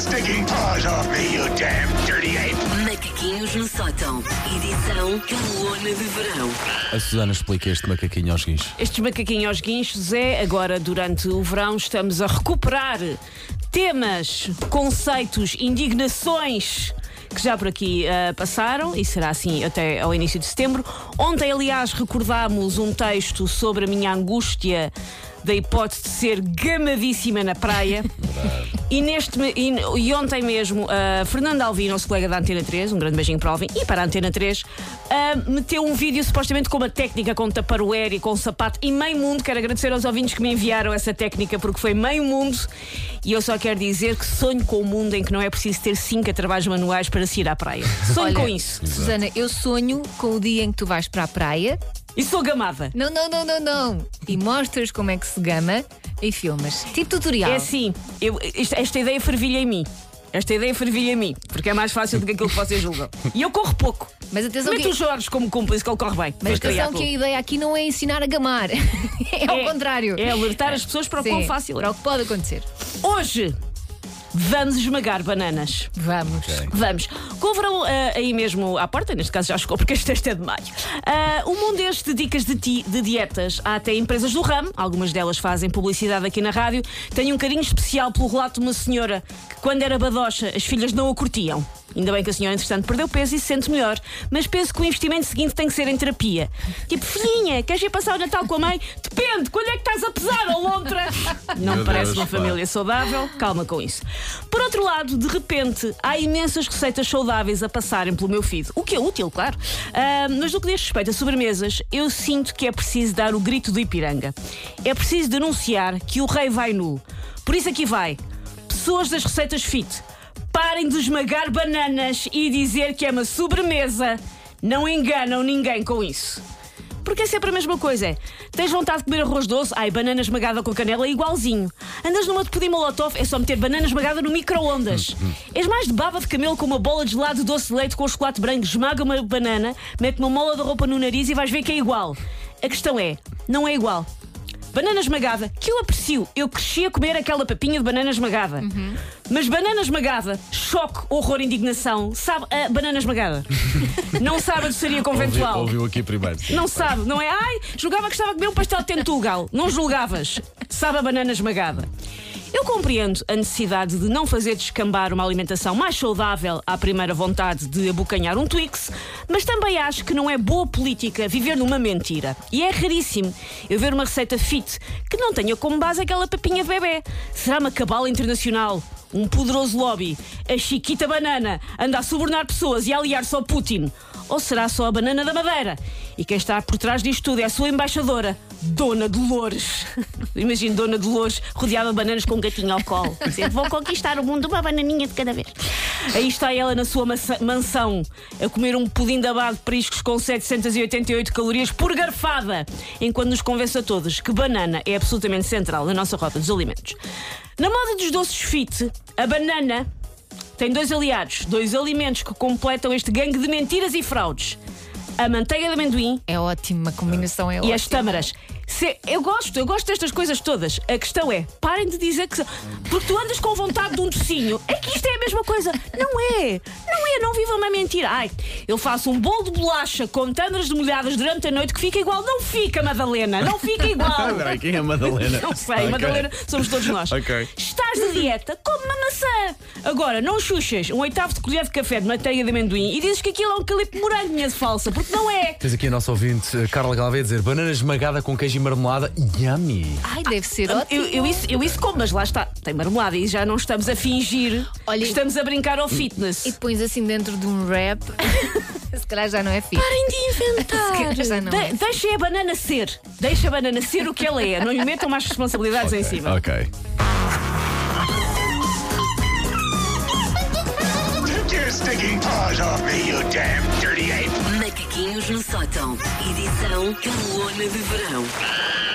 stinking paws off me, you damn dirty ape! Macaquinhos no sótão. Edição Calona de Verão. A Susana explica este macaquinho aos guinchos. Estes macaquinhos aos guinchos é, agora durante o verão, estamos a recuperar temas, conceitos, indignações que já por aqui passaram, e será assim até ao início de setembro. Ontem, aliás, recordámos um texto sobre a minha angústia da hipótese de ser gamadíssima na praia. E ontem mesmo, Fernando Alvim, nosso colega da Antena 3, um grande beijinho para o Alvim e para a Antena 3, meteu um vídeo supostamente com uma técnica com taparoeira e com sapato e meio mundo. Quero agradecer aos ouvintes que me enviaram essa técnica, porque foi meio mundo. E eu só quero dizer que sonho com um mundo em que não é preciso ter 5 trabalhos manuais para se ir à praia. Sonho com isso. Susana, eu sonho com o dia em que tu vais para a praia. E sou gamada. Não. E mostras como é que se gama e filmas. Tipo tutorial. É assim, esta ideia fervilha em mim. Porque é mais fácil do que aquilo que vocês julgam. E eu corro pouco. Mas atenção Mete que... o Jorge como cúmplice, que ele corre bem. Mas atenção que a ideia aqui não é ensinar a gamar. É ao contrário. É alertar as pessoas para o quão fácil é. Para o que pode acontecer. Hoje vamos esmagar bananas. Vamos. Vamos. Com o verão aí mesmo à porta, neste caso já chegou, porque este é de maio. O mundo este de dicas de dietas. Há até empresas do ramo, algumas delas fazem publicidade aqui na rádio. Tenho um carinho especial pelo relato de uma senhora que, quando era badocha, as filhas não a curtiam. Ainda bem que a senhora, entretanto, perdeu peso e se sente melhor. Mas penso que o investimento seguinte tem que ser em terapia. Tipo, filhinha, queres ir passar o Natal com a mãe? Depende, quando é que estás a pesar, ó lontra? Não me parece uma família saudável. Calma com isso. Por outro lado, de repente, há imensas receitas saudáveis a passarem pelo meu feed. O que é útil, claro. Mas no que diz respeito a sobremesas, eu sinto que é preciso dar o grito do Ipiranga. É preciso denunciar que o rei vai nu. Por isso aqui vai. Pessoas das receitas fit, parem de esmagar bananas e dizer que é uma sobremesa. Não enganam ninguém com isso. Porque é sempre a mesma coisa. Tens vontade de comer arroz doce? Ai, banana esmagada com canela é igualzinho. Andas numa de pudim molotov? É só meter banana esmagada no micro-ondas. És mais de baba de camelo com uma bola de gelado de doce de leite com chocolate branco. Esmaga uma banana, mete uma mola de roupa no nariz e vais ver que é igual. A questão é, não é igual. Banana esmagada, que eu aprecio. Eu cresci a comer aquela papinha de banana esmagada. Mas banana esmagada, choque, horror, indignação. Sabe a banana esmagada? Não sabe a doçaria conventual. Ouviu aqui primeiro. Não sabe, não é? Ai, julgava que estava a comer um pastel de tentugal. Não julgavas. Sabe a banana esmagada. Eu compreendo a necessidade de não fazer descambar uma alimentação mais saudável à primeira vontade de abocanhar um Twix, mas também acho que não é boa política viver numa mentira. E é raríssimo eu ver uma receita fit que não tenha como base aquela papinha de bebê. Será uma cabala internacional? Um poderoso lobby? A Chiquita Banana anda a subornar pessoas e a aliar-se ao Putin? Ou será só a banana da Madeira? E quem está por trás disto tudo é a sua embaixadora, Dona Dolores. Imagino Dona Dolores rodeada de bananas com um gatinho ao colo. Dizendo, vou conquistar o mundo, uma bananinha de cada vez. Aí está ela na sua mansão, a comer um pudim de abado de periscos com 788 calorias por garfada, enquanto nos convence a todos que banana é absolutamente central na nossa rota dos alimentos. Na moda dos doces fit, a banana tem 2 aliados, 2 alimentos que completam este gangue de mentiras e fraudes. A manteiga de amendoim É ótima, a combinação é ótima. e as tâmaras. Eu gosto destas coisas todas. A questão é, parem de dizer que... Porque tu andas com vontade de um docinho. É que isto é a mesma coisa. Não viva uma mentira. Ai, eu faço um bolo de bolacha com tâmaras demolhadas durante a noite que fica igual. Não fica, Madalena. Não fica igual. Quem é a Madalena? Não sei, Madalena, somos todos nós. Estás de dieta, come uma maçã. Agora, não chuchas 1/8 de colher de café de manteiga de amendoim e dizes que aquilo é um calipo de morango, minha de falsa, porque não é. Tens aqui a nossa ouvinte, Carla Galvez, a dizer banana esmagada com queijo e marmelada. Yummy! Ai, deve ser ótimo. Eu isso como, mas lá está, tem marmelada e já não estamos a fingir. Olha, que estamos a brincar ao fitness. E pões assim dentro de um wrap. Se calhar já não é fit. Parem de inventar. Se calhar já não é. Deixem a banana ser. Deixa a banana ser o que ela é. Não lhe metam mais responsabilidades em cima. Ok. Take your stinking paws off me, you damn dirty ape! Macaquinhos no sótão. Edição Calona de Verão.